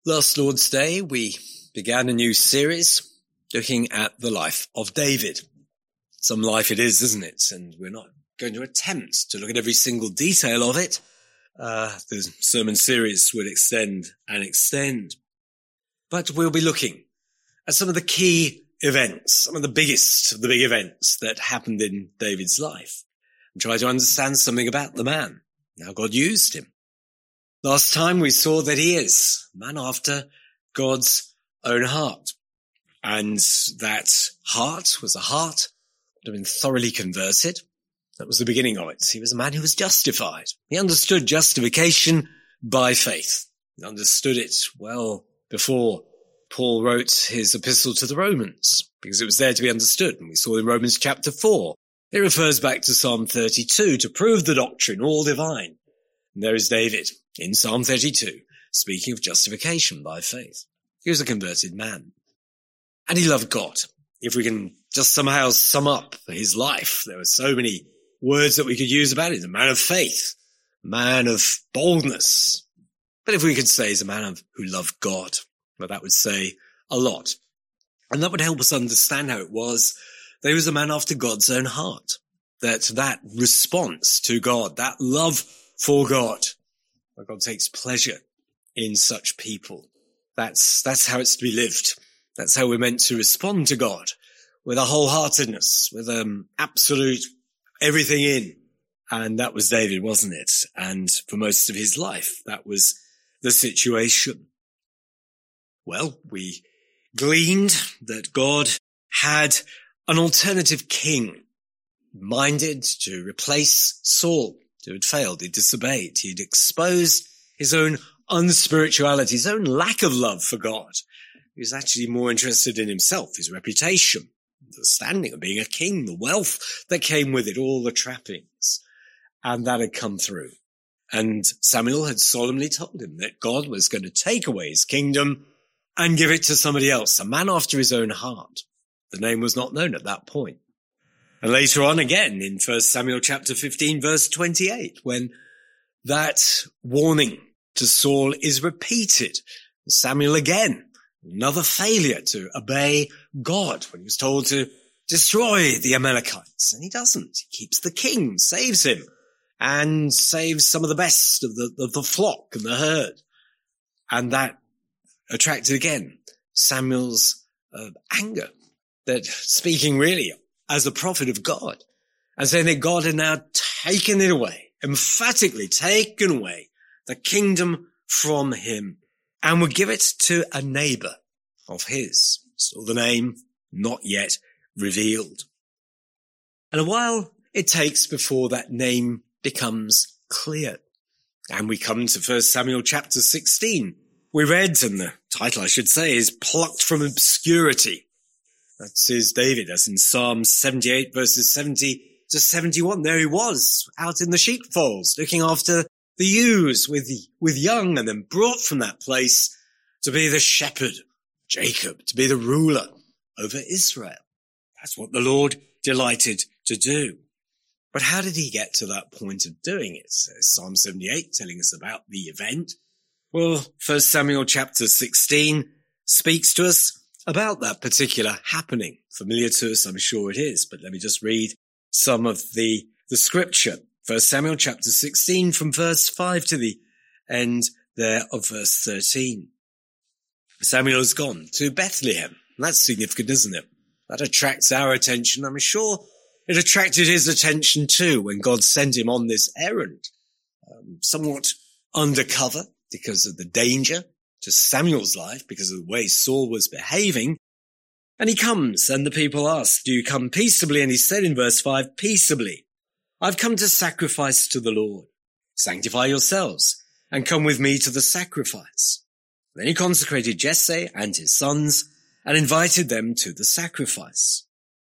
Last Lord's Day, we began a new series looking at the life of David. Some life it is, isn't it? And we're not going to attempt to look at every single detail of it. The sermon series will extend and extend. But we'll be looking at some of the key events, some of the biggest of the big events that happened in David's life, and try to understand something about the man, how God used him. Last time we saw that he is a man after God's own heart. And that heart was a heart that had been thoroughly converted. That was the beginning of it. He was a man who was justified. He understood justification by faith. He understood it well before Paul wrote his epistle to the Romans, because it was there to be understood. And we saw in Romans chapter 4, it refers back to Psalm 32 to prove the doctrine all divine. And there is David in Psalm 32, speaking of justification by faith. He was a converted man. And he loved God. If we can just somehow sum up his life, there were so many words that we could use about it. A man of faith, a man of boldness. But if we could say he's a man who loved God, well, that would say a lot. And that would help us understand how it was that he was a man after God's own heart. That response to God, that love for God, where God takes pleasure in such people. That's how it's to be lived. That's how we're meant to respond to God, with a wholeheartedness, with absolute everything in. And that was David, wasn't it? And for most of his life, that was the situation. Well, we gleaned that God had an alternative king minded to replace Saul, who had failed, he'd disobeyed, he'd exposed his own unspirituality, his own lack of love for God. He was actually more interested in himself, his reputation, the standing of being a king, the wealth that came with it, all the trappings. And that had come through. And Samuel had solemnly told him that God was going to take away his kingdom and give it to somebody else, a man after his own heart. The name was not known at that point. And later on again in 1 Samuel chapter 15, verse 28, when that warning to Saul is repeated, Samuel again, another failure to obey God when he was told to destroy the Amalekites. And he doesn't. He keeps the king, saves him, and saves some of the best of the flock and the herd. And that attracted again Samuel's anger, that speaking really as a prophet of God, and saying that God had now taken it away, emphatically taken away the kingdom from him, and would give it to a neighbor of his. Still the name not yet revealed. And a while it takes before that name becomes clear. And we come to 1 Samuel chapter 16. We read, and the title I should say is Plucked from Obscurity. That is David, as in Psalm 78 verses 70 to 71. There he was, out in the sheepfolds, looking after the ewes with young, and then brought from that place to be the shepherd, Jacob, to be the ruler over Israel. That's what the Lord delighted to do. But how did he get to that point of doing it? So Psalm 78 telling us about the event. Well, 1 Samuel chapter 16 speaks to us about that particular happening. Familiar to us, I'm sure it is, but let me just read some of the scripture. 1 Samuel chapter 16 from verse 5 to the end there of verse 13. Samuel has gone to Bethlehem. And that's significant, isn't it? That attracts our attention. I'm sure it attracted his attention too when God sent him on this errand. Somewhat undercover because of the danger to Samuel's life, because of the way Saul was behaving. And he comes, and the people ask, do you come peaceably? And he said in verse 5, peaceably. I've come to sacrifice to the Lord. Sanctify yourselves and come with me to the sacrifice. Then he consecrated Jesse and his sons and invited them to the sacrifice.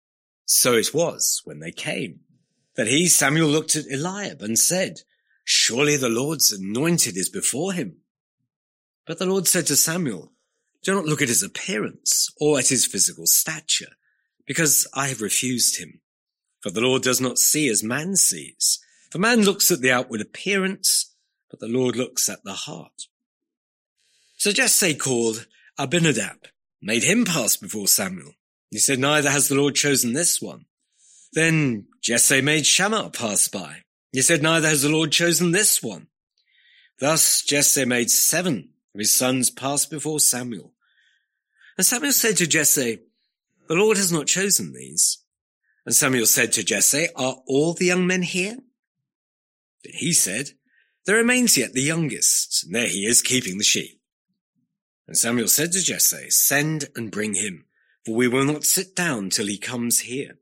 So it was when they came that Samuel looked at Eliab and said, surely the Lord's anointed is before him. But the Lord said to Samuel, do not look at his appearance or at his physical stature, because I have refused him. For the Lord does not see as man sees. For man looks at the outward appearance, but the Lord looks at the heart. So Jesse called Abinadab, made him pass before Samuel. He said, neither has the Lord chosen this one. Then Jesse made Shammah pass by. He said, neither has the Lord chosen this one. Thus Jesse made 7 of his sons pass before Samuel. And Samuel said to Jesse, the Lord has not chosen these. And Samuel said to Jesse, are all the young men here? But he said, there remains yet the youngest, and there he is keeping the sheep. And Samuel said to Jesse, send and bring him, for we will not sit down till he comes here.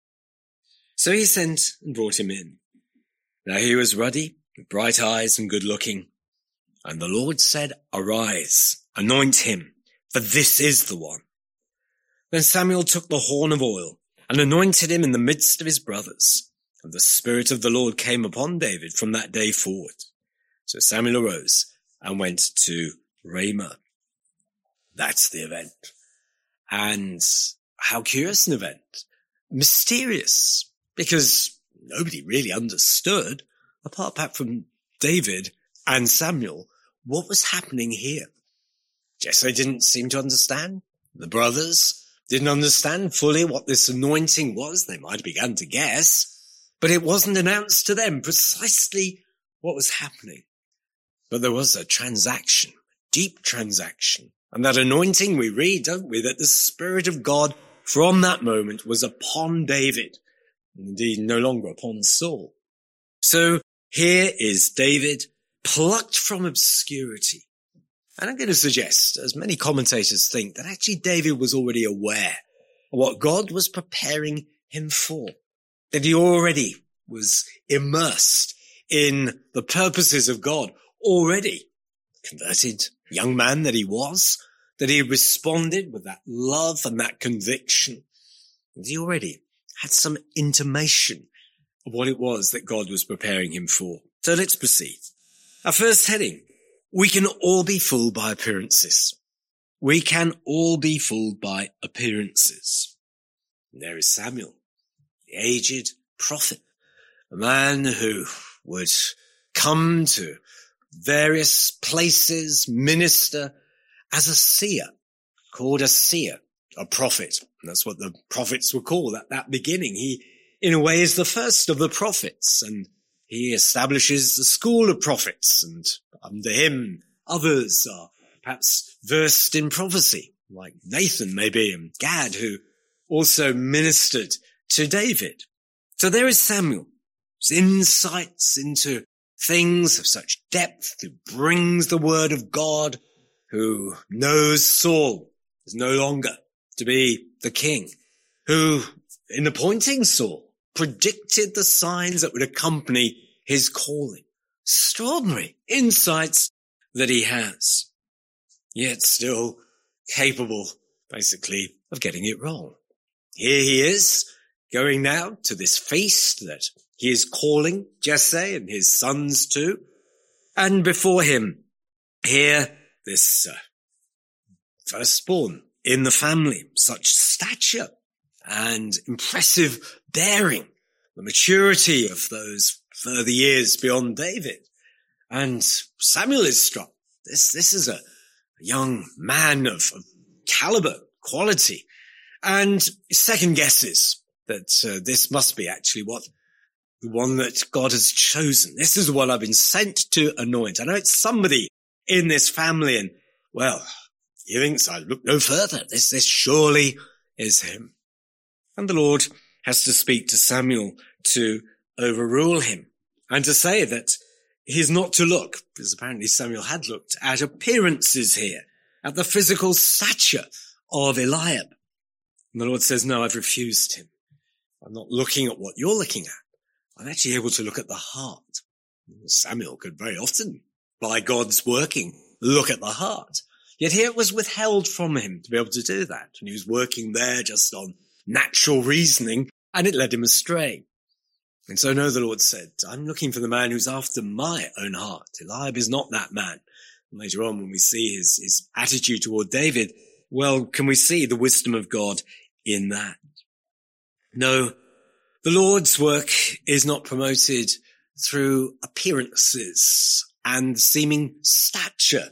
So he sent and brought him in. Now he was ruddy, with bright eyes and good looking. And the Lord said, arise, anoint him, for this is the one. Then Samuel took the horn of oil and anointed him in the midst of his brothers. And the Spirit of the Lord came upon David from that day forward. So Samuel arose and went to Ramah. That's the event. And how curious an event. Mysterious, because nobody really understood, apart from David and Samuel, what was happening here. Jesse didn't seem to understand. The brothers didn't understand fully what this anointing was. They might have begun to guess, but it wasn't announced to them precisely what was happening. But there was a transaction, deep transaction. And that anointing we read, don't we, that the Spirit of God from that moment was upon David, and indeed no longer upon Saul. So here is David plucked from obscurity. And I'm going to suggest, as many commentators think, that actually David was already aware of what God was preparing him for, that he already was immersed in the purposes of God already. Converted young man that he was, that he responded with that love and that conviction. And he already had some intimation of what it was that God was preparing him for. So let's proceed. Our first heading, we can all be fooled by appearances. We can all be fooled by appearances. And there is Samuel, the aged prophet, a man who would come to various places, minister as a seer, called a seer, a prophet. And that's what the prophets were called at that beginning. He, in a way, is the first of the prophets, and he establishes the school of prophets, and under him, others are perhaps versed in prophecy, like Nathan maybe, and Gad, who also ministered to David. So there is Samuel, his insights into things of such depth, who brings the word of God, who knows Saul is no longer to be the king, who, in appointing Saul, predicted the signs that would accompany his calling. Extraordinary insights that he has, yet still capable, basically, of getting it wrong. Here he is, going now to this feast that he is calling Jesse and his sons to, and before him, here, this firstborn in the family, such stature and impressive bearing, the maturity of those further years beyond David. And Samuel is struck. This is a young man of caliber, quality, and second guesses that this must be actually the one that God has chosen. This is the one I've been sent to anoint. I know it's somebody in this family, and well, he thinks I look no further. This surely is him. And the Lord has to speak to Samuel to overrule him and to say that he's not to look, because apparently Samuel had looked at appearances here, at the physical stature of Eliab. And the Lord says, no, I've refused him. I'm not looking at what you're looking at. I'm actually able to look at the heart. Samuel could very often, by God's working, look at the heart. Yet here it was withheld from him to be able to do that. And he was working there just on natural reasoning, and it led him astray. And so no, the Lord said, I'm looking for the man who's after my own heart. Eliab is not that man. And later on, when we see his attitude toward David, well, can we see the wisdom of God in that? No, the Lord's work is not promoted through appearances and seeming stature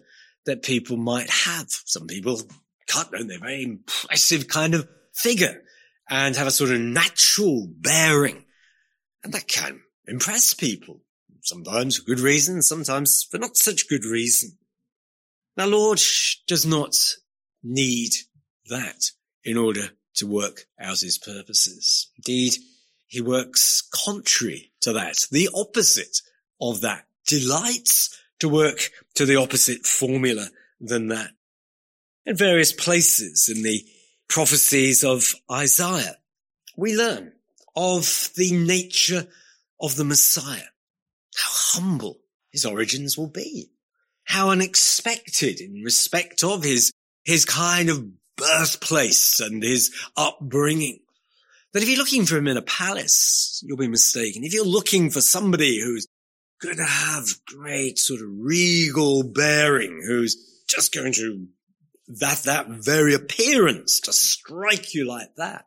that people might have. Some people cut, don't they? Very impressive kind of figure and have a sort of natural bearing. And that can impress people. Sometimes for good reason, sometimes for not such good reason. Our Lord does not need that in order to work out his purposes. Indeed, he works contrary to that, the opposite of that, delights to work to the opposite formula than that. In various places in the prophecies of Isaiah, we learn of the nature of the Messiah, how humble his origins will be, how unexpected in respect of his kind of birthplace and his upbringing. That if you're looking for him in a palace, you'll be mistaken. If you're looking for somebody who's going to have great sort of regal bearing, who's just going to that very appearance to strike you like that.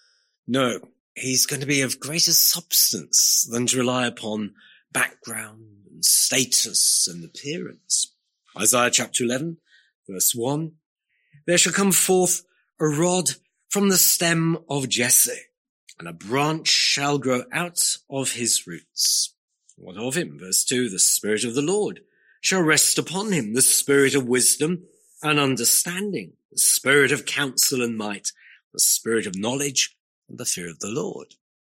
No, he's going to be of greater substance than to rely upon background and status and appearance. Isaiah chapter 11, verse 1. There shall come forth a rod from the stem of Jesse, and a branch shall grow out of his roots. What of him? Verse 2, the Spirit of the Lord shall rest upon him, the Spirit of wisdom and understanding, the Spirit of counsel and might, the Spirit of knowledge and the fear of the Lord.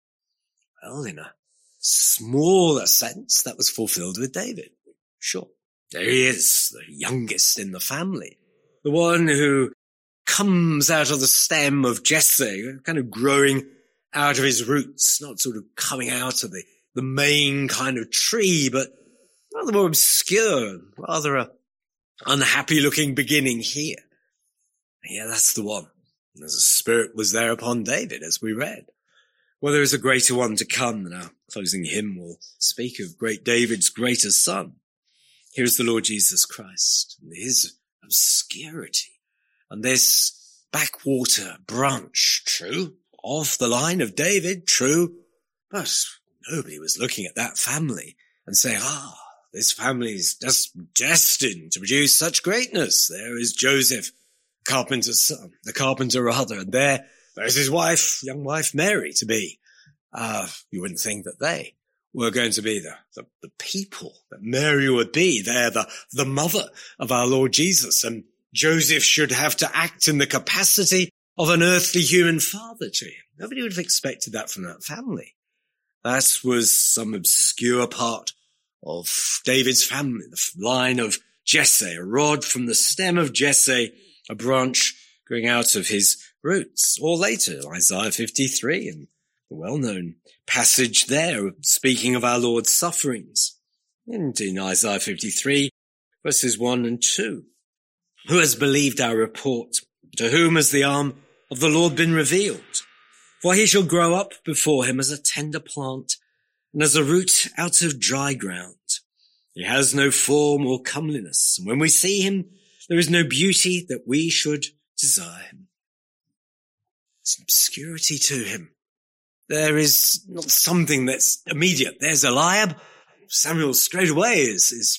Well, in a smaller sense, that was fulfilled with David. Sure. There he is, the youngest in the family, the one who comes out of the stem of Jesse, kind of growing out of his roots, not sort of coming out of the main kind of tree, but rather more obscure, rather a unhappy looking beginning here. Yeah, that's the one. As a Spirit was there upon David, as we read. Well, there is a greater one to come, and our closing hymn will speak of great David's greater son. Here is the Lord Jesus Christ, and his obscurity, and this backwater branch, true, of the line of David, true, but nobody was looking at that family and saying, this family is just destined to produce such greatness. There is Joseph, carpenter's son, the carpenter rather, and there's his wife, young wife Mary to be. You wouldn't think that they were going to be the people that Mary would be. They're the mother of our Lord Jesus, and Joseph should have to act in the capacity of an earthly human father to him. Nobody would have expected that from that family. That was some obscure part of David's family, the line of Jesse, a rod from the stem of Jesse, a branch growing out of his roots. Or later, Isaiah 53, and the well-known passage there, speaking of our Lord's sufferings. And in Isaiah 53, verses 1 and 2, who has believed our report? To whom has the arm of the Lord been revealed? For he shall grow up before him as a tender plant, and as a root out of dry ground. He has no form or comeliness, and when we see him, there is no beauty that we should desire him. There's an obscurity to him. There is not something that's immediate. There's Eliab. Samuel straight away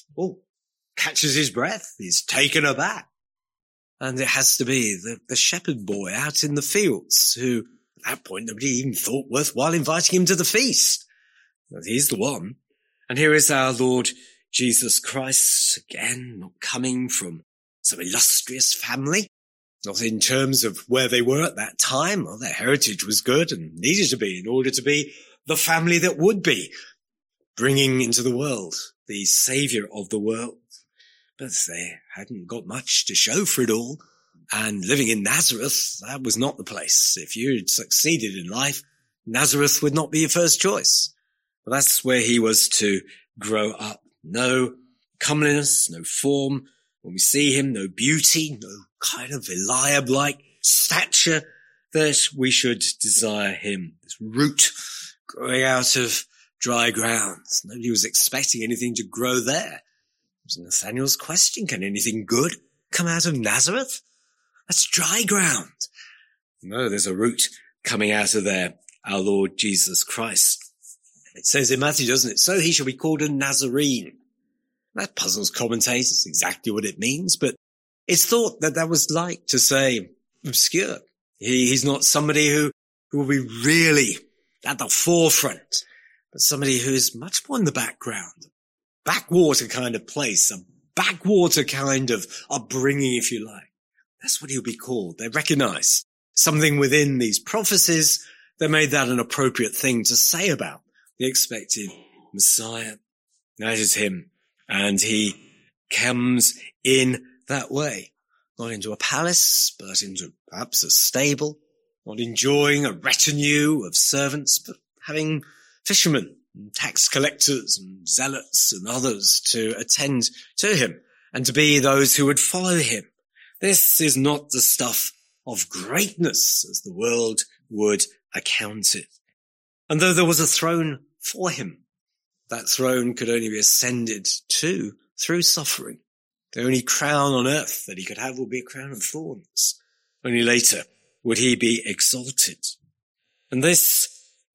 catches his breath. He's taken aback. And it has to be the shepherd boy out in the fields who, at that point, nobody even thought worthwhile inviting him to the feast. But he's the one. And here is our Lord Jesus Christ, again, not coming from some illustrious family, not in terms of where they were at that time. Well, their heritage was good and needed to be in order to be the family that would be bringing into the world the Saviour of the world. But they hadn't got much to show for it all. And living in Nazareth, that was not the place. If you'd succeeded in life, Nazareth would not be your first choice. But that's where he was to grow up. No comeliness, no form. When we see him, no beauty, no kind of Eliab-like stature that we should desire him. This root growing out of dry ground. Nobody was expecting anything to grow there. It was Nathanael's question, can anything good come out of Nazareth? That's dry ground. No, there's a root coming out of there, our Lord Jesus Christ. It says in Matthew, doesn't it? So he shall be called a Nazarene. That puzzles commentators exactly what it means, but it's thought that was like to say obscure. He's not somebody who will be really at the forefront, but somebody who's much more in the background. Backwater kind of place, a backwater kind of upbringing, if you like. That's what he'll be called. They recognize something within these prophecies that made that an appropriate thing to say about the expected Messiah. That is him. And he comes in that way, not into a palace, but into perhaps a stable, not enjoying a retinue of servants, but having fishermen and tax collectors and zealots and others to attend to him and to be those who would follow him. This is not the stuff of greatness as the world would account it. And though there was a throne for him, that throne could only be ascended to through suffering. The only crown on earth that he could have would be a crown of thorns. Only later would he be exalted. And this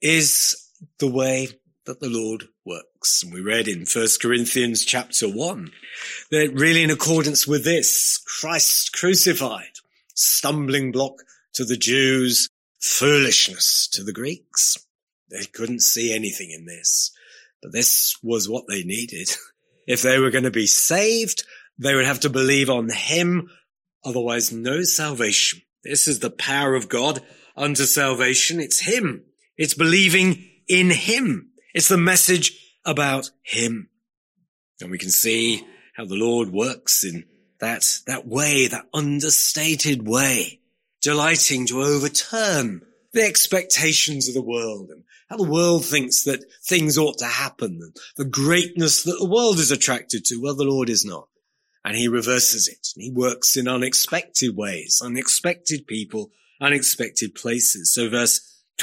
is the way that the Lord works. And we read in 1 Corinthians chapter 1 that really in accordance with this, Christ crucified, stumbling block to the Jews, foolishness to the Greeks. They couldn't see anything in this, but this was what they needed. If they were going to be saved, they would have to believe on him, otherwise no salvation. This is the power of God unto salvation. It's him. It's believing in him. It's the message about him. And we can see how the Lord works in that way, that understated way, delighting to overturn the expectations of the world and how the world thinks that things ought to happen and the greatness that the world is attracted to. Well, the Lord is not. And he reverses it. And he works in unexpected ways, unexpected people, unexpected places. So verse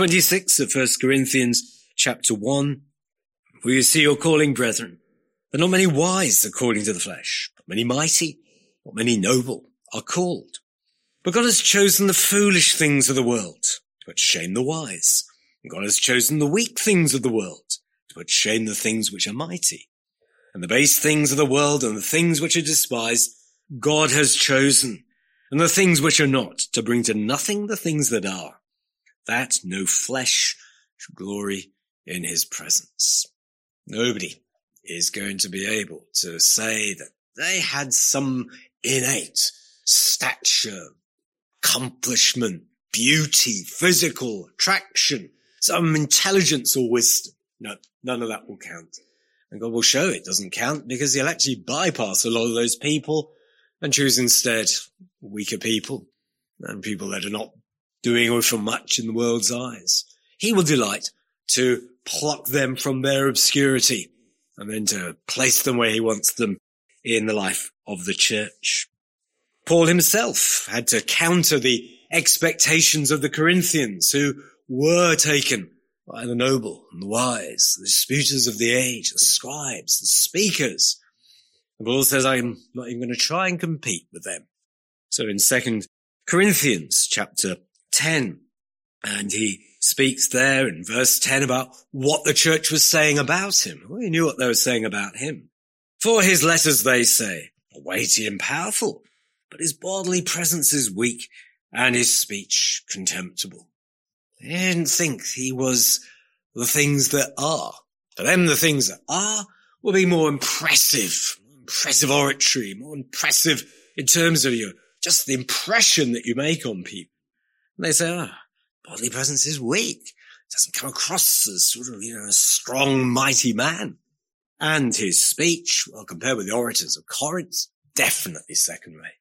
26 of 1 Corinthians chapter 1, for you see your calling, brethren, that not many wise according to the flesh, not many mighty, not many noble are called. But God has chosen the foolish things of the world to put shame the wise. And God has chosen the weak things of the world to put shame the things which are mighty. And the base things of the world and the things which are despised, God has chosen. And the things which are not, to bring to nothing the things that are, that no flesh should glory in his presence. Nobody is going to be able to say that they had some innate stature, accomplishment, beauty, physical attraction, some intelligence or wisdom. No, none of that will count. And God will show it doesn't count because he'll actually bypass a lot of those people and choose instead weaker people and people that are not doing or for much in the world's eyes. He will delight to pluck them from their obscurity and then to place them where he wants them in the life of the church. Paul himself had to counter the expectations of the Corinthians who were taken by the noble and the wise, the disputers of the age, the scribes, the speakers. And Paul says, I'm not even going to try and compete with them. So in 2 Corinthians chapter 10, and he speaks there in verse 10 about what the church was saying about him. Well, he knew what they were saying about him. For his letters, they say, are weighty and powerful, but his bodily presence is weak and his speech contemptible. They didn't think he was the things that are. For them, the things that are will be more impressive oratory, more impressive in terms of just the impression that you make on people. And they say, bodily presence is weak. It doesn't come across as sort of, a strong, mighty man. And his speech, well, compared with the orators of Corinth, definitely second rate.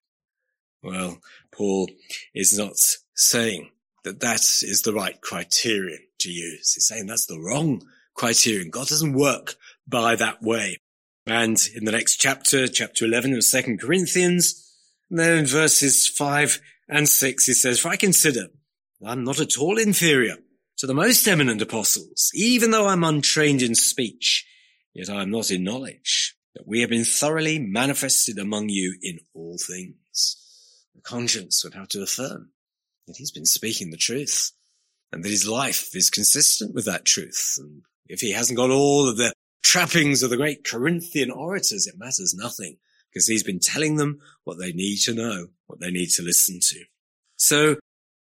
Well, Paul is not saying that is the right criterion to use. He's saying that's the wrong criterion. God doesn't work by that way. And in the next chapter, chapter 11 of 2 Corinthians, and then in verses 5 and 6, he says, for I consider I'm not at all inferior to the most eminent apostles, even though I'm untrained in speech, yet I am not in knowledge, that we have been thoroughly manifested among you in all things. The conscience would have to affirm that he's been speaking the truth and that his life is consistent with that truth. And if he hasn't got all of the trappings of the great Corinthian orators, it matters nothing, because he's been telling them what they need to know, what they need to listen to. So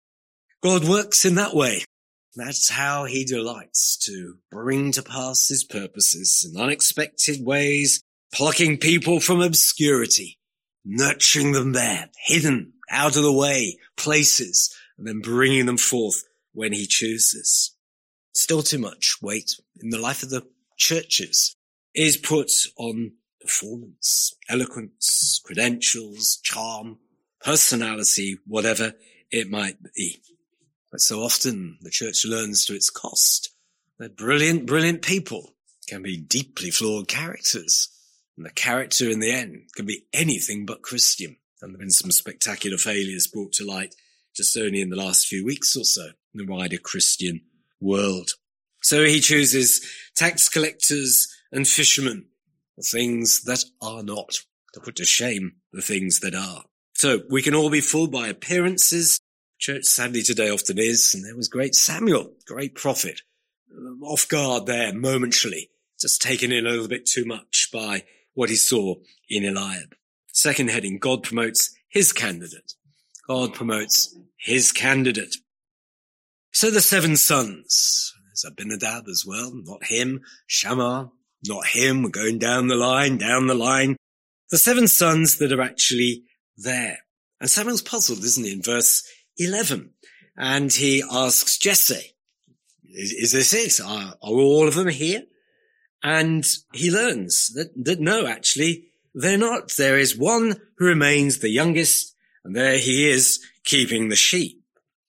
God works in that way. That's how he delights to bring to pass his purposes in unexpected ways, plucking people from obscurity, nurturing them there, hidden, out of the way places, and then bringing them forth when he chooses. Still too much weight in the life of the churches is put on performance, eloquence, credentials, charm, personality, whatever it might be. But so often the church learns to its cost that brilliant, brilliant people can be deeply flawed characters. And the character in the end can be anything but Christian. And there have been some spectacular failures brought to light just only in the last few weeks or so in the wider Christian world. So he chooses tax collectors and fishermen, the things that are not, to put to shame the things that are. So we can all be fooled by appearances. Church sadly today often is, and there was great Samuel, great prophet, off guard there momentarily, just taken in a little bit too much by what he saw in Eliab. Second heading, God promotes his candidate. God promotes his candidate. So the 7 sons, there's Abinadab as well, not him. Shammah, not him. We're going down the line. The 7 sons that are actually there. And Samuel's puzzled, isn't he, in verse 11. And he asks Jesse, is this it? Are all of them here? And he learns that no, actually, they're not. There is one who remains the youngest, and there he is keeping the sheep.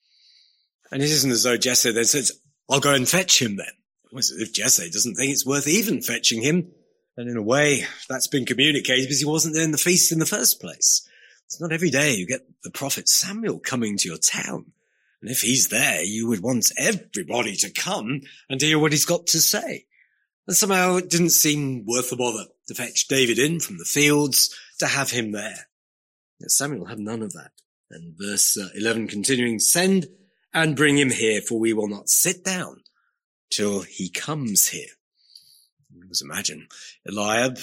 And it isn't as though Jesse then says, I'll go and fetch him then. It's as if Jesse doesn't think it's worth even fetching him. And in a way, that's been communicated because he wasn't there in the feast in the first place. It's not every day you get the prophet Samuel coming to your town. And if he's there, you would want everybody to come and hear what he's got to say. And somehow it didn't seem worth the bother to fetch David in from the fields to have him there. Yet Samuel had none of that. And verse 11 continuing, send and bring him here, for we will not sit down till he comes here. You can imagine Eliab,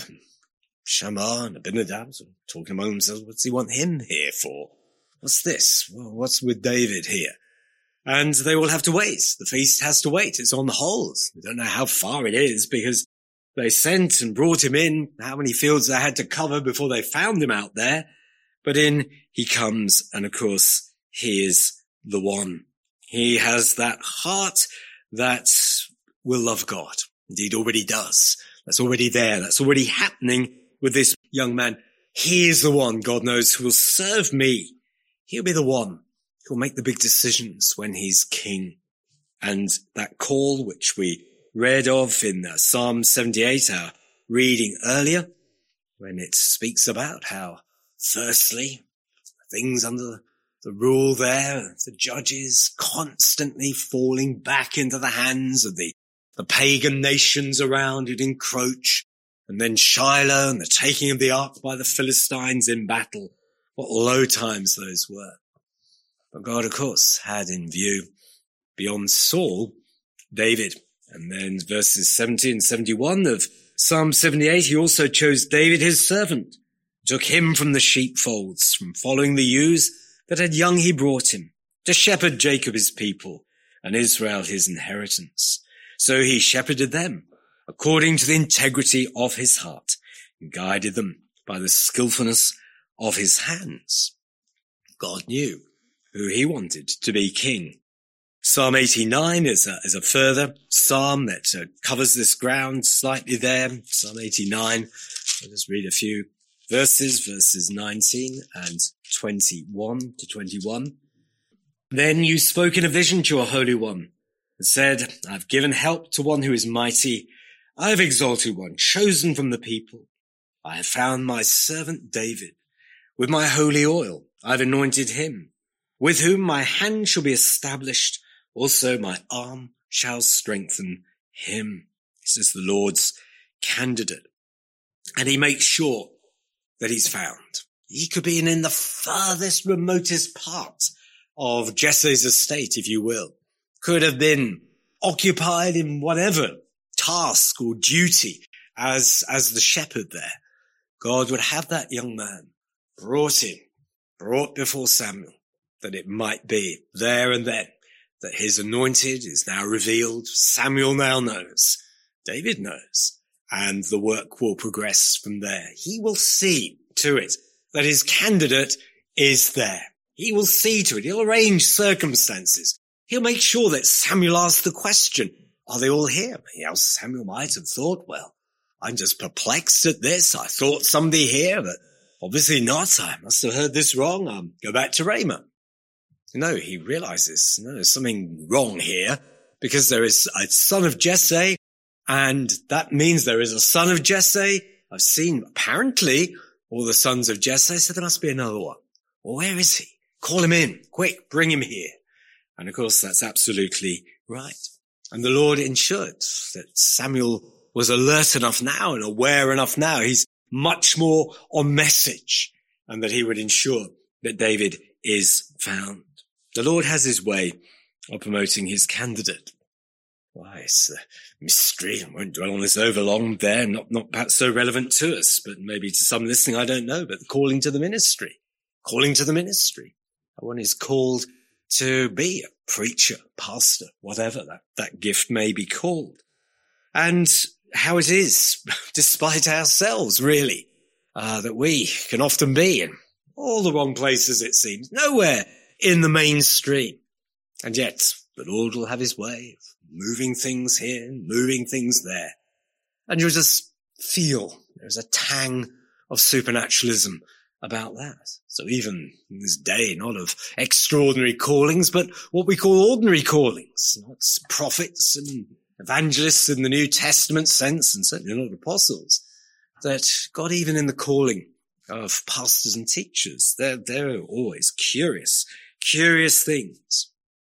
Shammah and Abinadab talking among themselves, what's he want him here for? What's this? Well, what's with David here? And they will have to wait. The feast has to wait. It's on hold. We don't know how far it is because they sent and brought him in, how many fields they had to cover before they found him out there. But in he comes, and of course, he is the one. He has that heart that will love God. Indeed, already does. That's already there. That's already happening with this young man. He is the one, God knows, who will serve me. He'll be the one who'll make the big decisions when he's king. And that call, which we read of in Psalm 78, our reading earlier, when it speaks about how, firstly, things under the rule there, the judges constantly falling back into the hands of the pagan nations around who'd encroach, and then Shiloh and the taking of the ark by the Philistines in battle. What low times those were. But God, of course, had in view, beyond Saul, David. And then verses 70 and 71 of Psalm 78, he also chose David, his servant, took him from the sheepfolds, from following the ewes that had young he brought him, to shepherd Jacob his people, and Israel his inheritance. So he shepherded them according to the integrity of his heart, and guided them by the skillfulness of his hands. God knew who he wanted to be king. Psalm 89 is a further psalm that covers this ground slightly there. Psalm 89, I'll just read a few verses 19 and 21 to 21. Then you spoke in a vision to your Holy One and said, I've given help to one who is mighty. I have exalted one chosen from the people. I have found my servant David. With my holy oil I have anointed him, with whom my hand shall be established. Also my arm shall strengthen him. This is the Lord's candidate. And he makes sure that he's found. He could be in the farthest, remotest part of Jesse's estate, if you will. Could have been occupied in whatever task or duty as the shepherd there, God would have that young man brought before Samuel, that it might be there and then that his anointed is now revealed. Samuel now knows, David knows, and the work will progress from there. He will see to it that his candidate is there. He will see to it. He'll arrange circumstances. He'll make sure that Samuel asks the question, are they all here? Else Samuel might have thought, well, I'm just perplexed at this. I thought somebody here, but obviously not. I must have heard this wrong. I'll go back to Ramah. No, he realizes, no, there's something wrong here, because there is a son of Jesse, and that means there is a son of Jesse. I've seen apparently all the sons of Jesse, so there must be another one. Well, where is he? Call him in. Quick, bring him here. And of course, that's absolutely right. And the Lord ensured that Samuel was alert enough now and aware enough now. He's much more on message, and that he would ensure that David is found. The Lord has his way of promoting his candidate. Why, it's a mystery. I won't dwell on this over long there, not perhaps so relevant to us, but maybe to some listening, I don't know, but the calling to the ministry. Calling to the ministry. One is called to be a preacher, pastor, whatever that gift may be called. And how it is, despite ourselves, really, that we can often be in all the wrong places, it seems, nowhere in the mainstream. And yet, the Lord will have his way of moving things here, moving things there. And you'll just feel there's a tang of supernaturalism about that. So even in this day, not of extraordinary callings, but what we call ordinary callings, not prophets and evangelists in the New Testament sense, and certainly not apostles, that God, even in the calling of pastors and teachers, they're always curious things.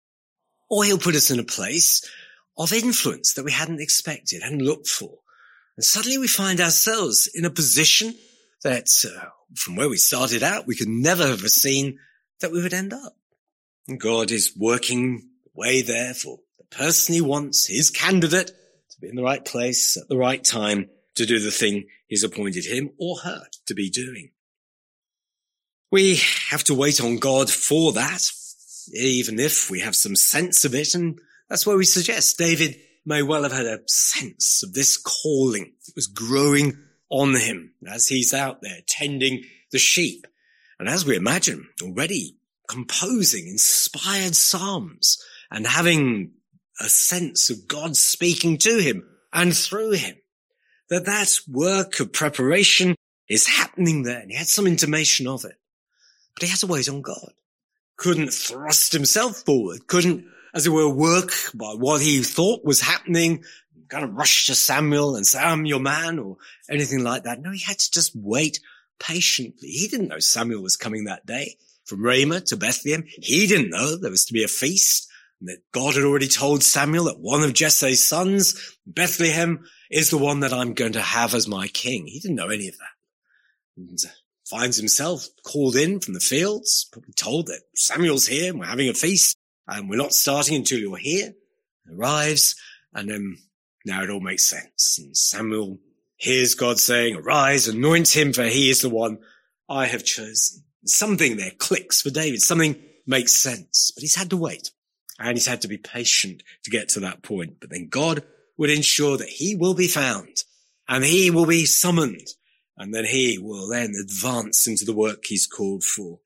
Or he'll put us in a place of influence that we hadn't expected, hadn't looked for. And suddenly we find ourselves in a position that from where we started out, we could never have seen that we would end up. And God is working way there for the person he wants, his candidate, to be in the right place at the right time to do the thing he's appointed him or her to be doing. We have to wait on God for that, even if we have some sense of it. And that's why we suggest David may well have had a sense of this calling that was growing on him as he's out there tending the sheep. And as we imagine, already composing inspired psalms and having a sense of God speaking to him and through him, that work of preparation is happening there. And he had some intimation of it. But he had to wait on God. Couldn't thrust himself forward. Couldn't, as it were, work by what he thought was happening, kind of rush to Samuel and say, I'm your man, or anything like that. No, he had to just wait patiently. He didn't know Samuel was coming that day from Ramah to Bethlehem. He didn't know there was to be a feast, and that God had already told Samuel that one of Jesse's sons, Bethlehem, is the one that I'm going to have as my king. He didn't know any of that. And finds himself called in from the fields, probably told that Samuel's here and we're having a feast and we're not starting until you're here. Arrives, and then now it all makes sense. And Samuel hears God saying, arise, anoint him, for he is the one I have chosen. Something there clicks for David. Something makes sense. But he's had to wait. And he's had to be patient to get to that point. But then God would ensure that he will be found and he will be summoned. And then he will then advance into the work he's called for.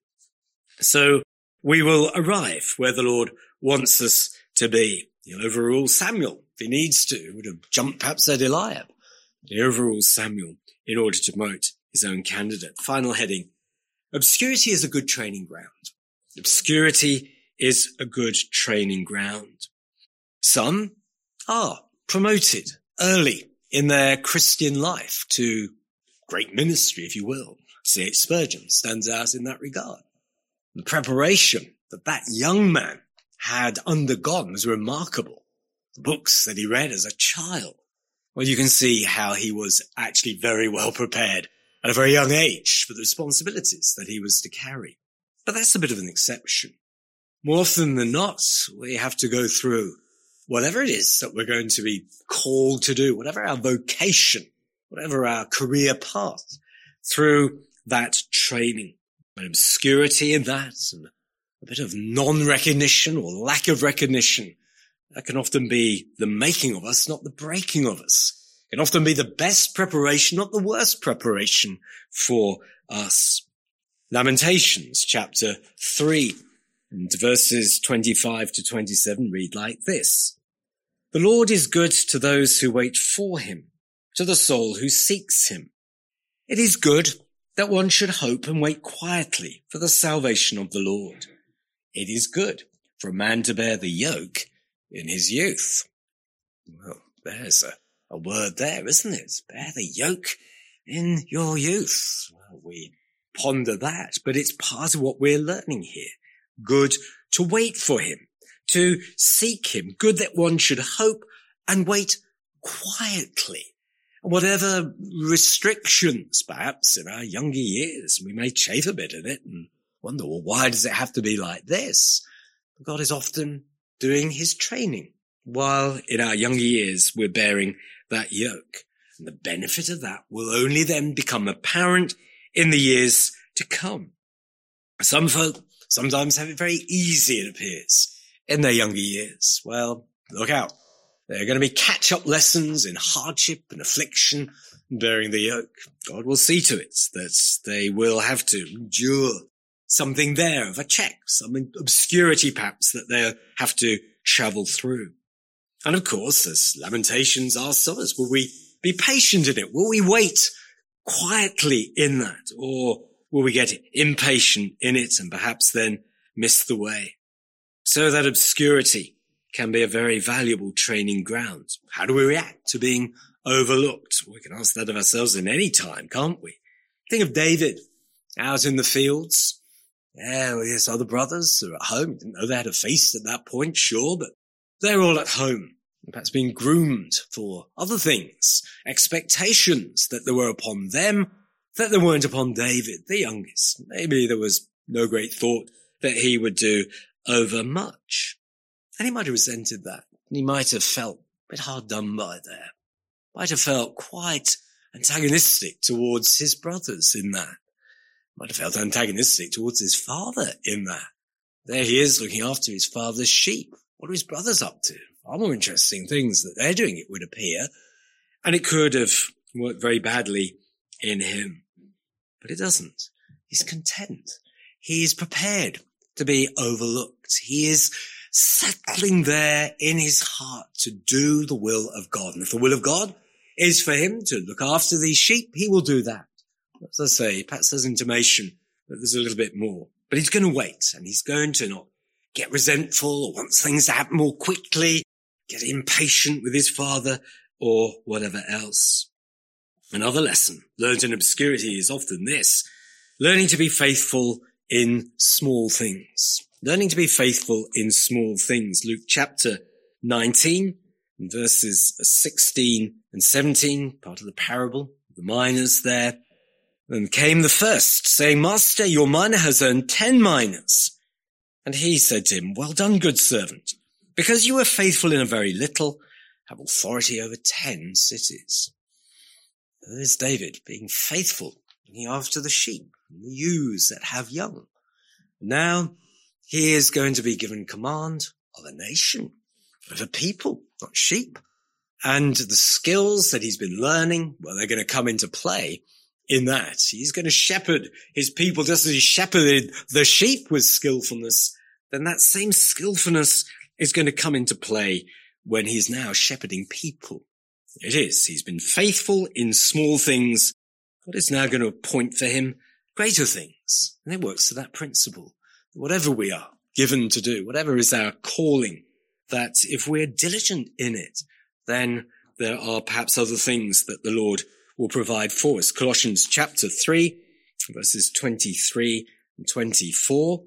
So we will arrive where the Lord wants us to be. He'll overrule Samuel if he needs to. He would have jumped perhaps at Eliab. He overrules Samuel in order to promote his own candidate. Final heading. Obscurity is a good training ground. Obscurity is a good training ground. Some are promoted early in their Christian life to great ministry, if you will. C.H. Spurgeon stands out in that regard. The preparation that young man had undergone was remarkable. The books that he read as a child. Well, you can see how he was actually very well prepared at a very young age for the responsibilities that he was to carry. But that's a bit of an exception. More often than not, we have to go through whatever it is that we're going to be called to do, whatever our vocation whatever our career path, through that training. An obscurity in that, and a bit of non-recognition or lack of recognition, that can often be the making of us, not the breaking of us. It can often be the best preparation, not the worst preparation for us. Lamentations chapter 3 and verses 25 to 27 read like this. The Lord is good to those who wait for him, to the soul who seeks him. It is good that one should hope and wait quietly for the salvation of the Lord. It is good for a man to bear the yoke in his youth. Well, there's a word there, isn't it? Bear the yoke in your youth. Well, we ponder that, but it's part of what we're learning here. Good to wait for him, to seek him. Good that one should hope and wait quietly. Whatever restrictions, perhaps, in our younger years, we may chafe a bit at it and wonder, well, why does it have to be like this? God is often doing his training while in our younger years we're bearing that yoke. And the benefit of that will only then become apparent in the years to come. Some folk sometimes have it very easy, it appears, in their younger years. Well, look out. There are going to be catch-up lessons in hardship and affliction and bearing the yoke. God will see to it that they will have to endure something there of a check, some obscurity perhaps that they'll have to travel through. And of course, as Lamentations asks of us, will we be patient in it? Will we wait quietly in that? Or will we get impatient in it and perhaps then miss the way? So that obscurity can be a very valuable training ground. How do we react to being overlooked? We can ask that of ourselves in any time, can't we? Think of David out in the fields. Yeah, well, his other brothers are at home. Didn't know they had a feast at that point, sure, but they're all at home, perhaps being groomed for other things, expectations that there were upon them, that there weren't upon David, the youngest. Maybe there was no great thought that he would do over much. And he might have resented that. And he might have felt a bit hard done by there. Might have felt quite antagonistic towards his brothers in that. Might have felt antagonistic towards his father in that. There he is looking after his father's sheep. What are his brothers up to? Far more interesting things that they're doing, it would appear. And it could have worked very badly in him. But it doesn't. He's content. He is prepared to be overlooked. He is settling there in his heart to do the will of God. And if the will of God is for him to look after these sheep, he will do that. As I say, perhaps there's intimation that there's a little bit more. But he's going to wait, and he's going to not get resentful or want things to happen more quickly, get impatient with his father or whatever else. Another lesson learned in obscurity is often this: learning to be faithful in small things. Learning to be faithful in small things. Luke chapter 19, verses 16 and 17, part of the parable, the minas there. And came the first, saying, Master, your mina has earned 10 minas. And he said to him, Well done, good servant. Because you were faithful in a very little, have authority over 10 cities. There's David being faithful, looking after the sheep and the ewes that have young. Now he is going to be given command of a nation, of a people, not sheep. And the skills that he's been learning, well, they're going to come into play in that. He's going to shepherd his people just as he shepherded the sheep with skillfulness. Then that same skillfulness is going to come into play when he's now shepherding people. It is. He's been faithful in small things. God is now going to appoint for him greater things. And it works to that principle. Whatever we are given to do, whatever is our calling, that if we're diligent in it, then there are perhaps other things that the Lord will provide for us. Colossians chapter 3, verses 23 and 24.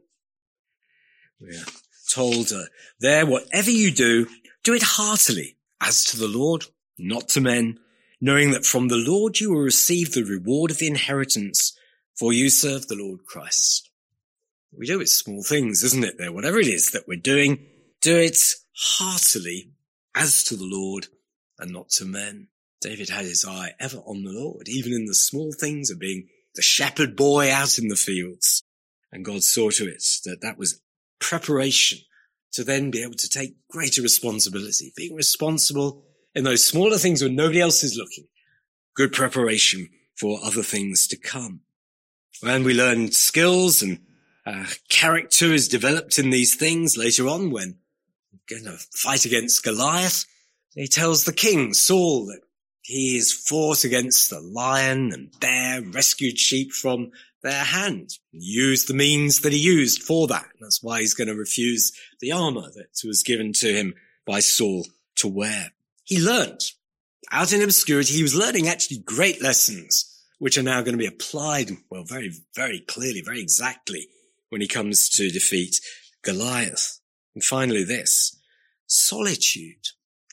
We are told there, whatever you do, do it heartily, as to the Lord, not to men, knowing that from the Lord you will receive the reward of the inheritance, for you serve the Lord Christ. We do it small things, isn't it there? Whatever it is that we're doing, do it heartily, as to the Lord and not to men. David had his eye ever on the Lord, even in the small things of being the shepherd boy out in the fields. And God saw to it that that was preparation to then be able to take greater responsibility, being responsible in those smaller things when nobody else is looking. Good preparation for other things to come. And we learn skills and character is developed in these things later on when we're going to fight against Goliath. He tells the king, Saul, that he has fought against the lion and bear, rescued sheep from their hand, used the means that he used for that. That's why he's going to refuse the armor that was given to him by Saul to wear. He learned out in obscurity. He was learning actually great lessons, which are now going to be applied, well, very, very clearly, very exactly when he comes to defeat Goliath. And finally this, solitude,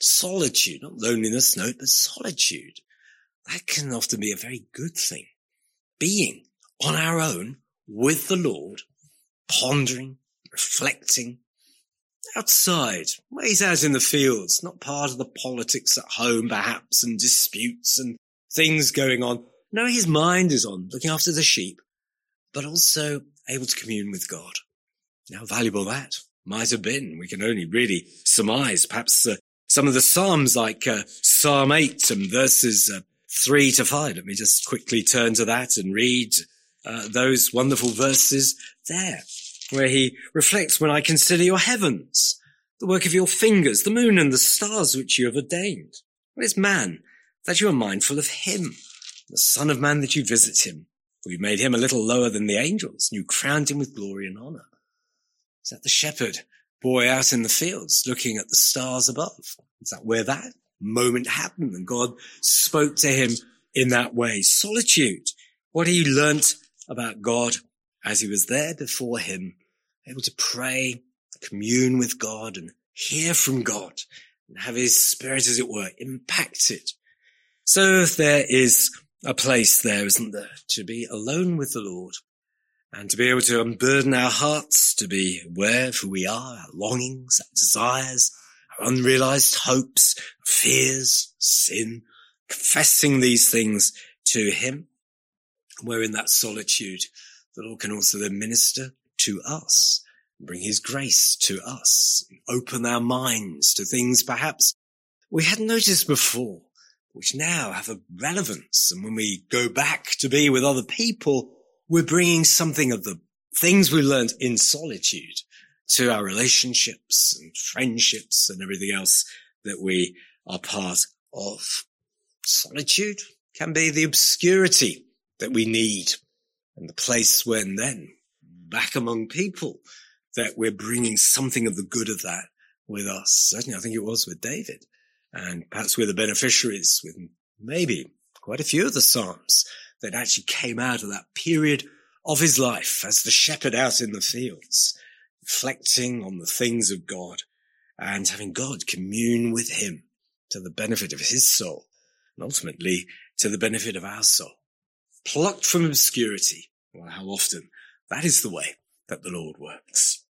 not loneliness, no, but solitude. That can often be a very good thing. Being on our own with the Lord, pondering, reflecting, outside, where he's out in the fields, not part of the politics at home perhaps and disputes and things going on. No, his mind is on looking after the sheep, but also able to commune with God. How valuable that might have been. We can only really surmise perhaps some of the Psalms like Psalm 8 and verses 3 to 5. Let me just quickly turn to that and read those wonderful verses there, where he reflects, when I consider your heavens, the work of your fingers, the moon and the stars which you have ordained. What is man that you are mindful of him, the son of man that you visit him? For you made him a little lower than the angels, and you crowned him with glory and honor. Is that the shepherd boy out in the fields looking at the stars above? Is that where that moment happened and God spoke to him in that way? Solitude, what he learnt about God as he was there before him, able to pray, commune with God and hear from God and have his spirit, as it were, impacted. So there is a place there, isn't there, to be alone with the Lord and to be able to unburden our hearts, to be aware of who we are, our longings, our desires, our unrealized hopes, fears, sin, confessing these things to him. Where in that solitude, the Lord can also then minister to us, bring his grace to us, open our minds to things perhaps we hadn't noticed before, which now have a relevance. And when we go back to be with other people, we're bringing something of the things we learned in solitude to our relationships and friendships and everything else that we are part of. Solitude can be the obscurity that we need, and the place when then, back among people, that we're bringing something of the good of that with us. Certainly, I think it was with David, and perhaps we're the beneficiaries with maybe quite a few of the Psalms that actually came out of that period of his life as the shepherd out in the fields, reflecting on the things of God and having God commune with him to the benefit of his soul and ultimately to the benefit of our soul. Plucked from obscurity. Well, how often that is the way that the Lord works.